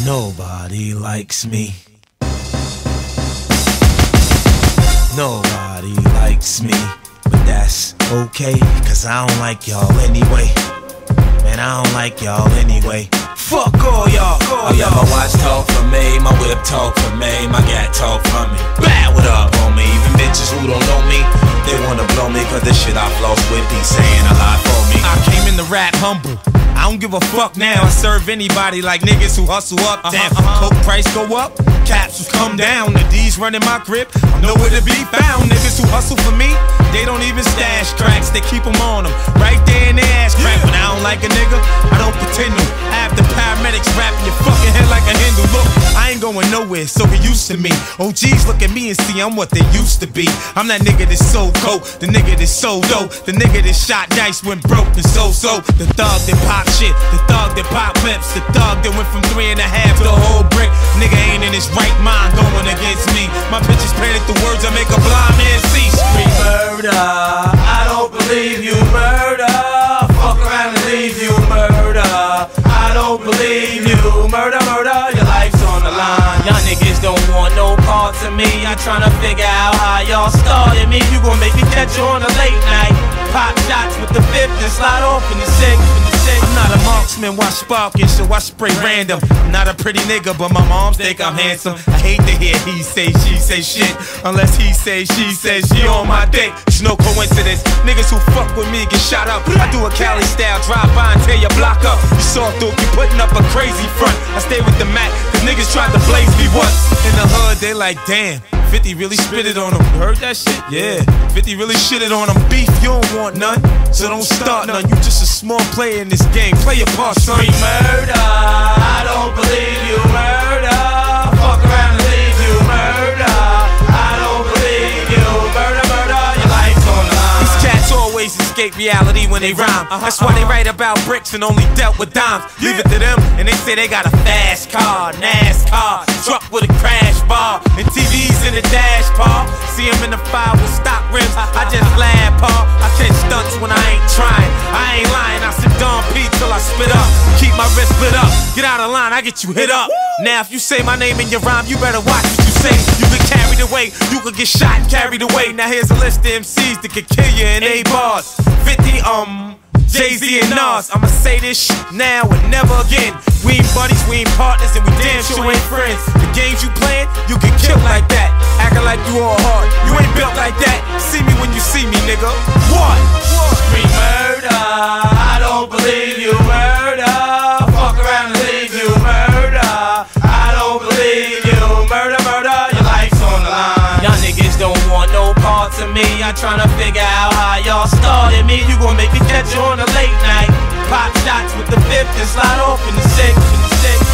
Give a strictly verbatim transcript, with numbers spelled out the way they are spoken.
Nobody likes me. Nobody likes me. But that's okay, cause I don't like y'all anyway. Man, I don't like y'all anyway. Fuck all y'all. Oh yeah, my watch talk for me, my whip talk for me, my gat talk for me. Bad, what up on me? Even bitches who don't know me, they wanna blow me cause the shit I floss with be saying a lot for me. I came in the rap humble, I don't give a fuck now. I serve anybody like niggas who hustle up. Damn, uh-huh. Coke price go up, capsules come down. The D's running my grip, I'm nowhere to be found. Niggas who hustle for me, they don't even stash cracks, they keep them on them, right there in their ass crack. When I don't like a nigga, I don't pretend to. Have the paramedics wrapping your fucking head like a Hindu. Look, I ain't going nowhere, so get used to me. O Gs look at me and see I'm what they used to be. I'm that nigga that's so coke, the nigga that's so dope, the nigga that shot dice when broke and so-so. The thug that pop shit, the thug that pop clips, the thug that went from three and a half to a whole brick. Nigga ain't in his right mind going against me. My bitches painted the words that make a blind man see. Scream murder, I don't believe you, murder. Fuck around and leave you, murder. I don't believe you, murder, murder. Your life's on the line. Y'all niggas don't want no parts of me. I'm tryna figure out how y'all started me. You gon' make me catch you on a late night. Pop shots with the fifth and slide off in the six. I'm not a marksman, watch sparking, so I spray random. I'm not a pretty nigga, but my moms think I'm handsome. I hate to hear he say, she say shit, unless he say, she say, she on my dick. It's no coincidence, niggas who fuck with me get shot up. I do a Cali style, drive by and tear your block up. You saw through, you putting up a crazy front. I stay with the Mac, cause niggas tried to blaze me once. In the hood, they like, damn, fifty really spit it on them. You heard that shit? Yeah, fifty really shitted on them. Beef, you don't want none, so don't start none. You just a small player in this game, play your part, son. Murder, I don't believe you, murder. Fuck around and leave you, murder. I don't believe you, murder, murder. Your life's on the line. These cats always escape reality when they rhyme. That's why they write about bricks and only dealt with dimes. Leave it to them, and they say they got a fast car, NASCAR, truck with a crash bar, and T Vs in the dash, paw. See him in the fire with stock rims, I just laugh, paw. I catch stunts when I ain't trying, I ain't lying. I sit Don P till I spit up, keep my wrist split up. Get out of line, I get you hit up. Now if you say my name in your rhyme, you better watch what you say. You get carried away, you could get shot and carried away. Now here's a list of M Cs that could kill you in eight bars. fifty, um... Jay-Z and Nas, I'ma say this shit now and never again. We ain't buddies, we ain't partners, and we damn sure ain't friends. The games you playing, you get killed like that. Acting like you all hard, you ain't built like that. See me when you see me, nigga. What? Scream murder, I don't believe you, murder. Fuck around and leave you, murder. I don't believe you, murder, murder. Your life's on the line. Y'all niggas don't want no parts of me. I'm tryna figure out how y'all started me. You gon' make me catch you on a late night. Pop shots with the fifth and slide off in the six, in the six.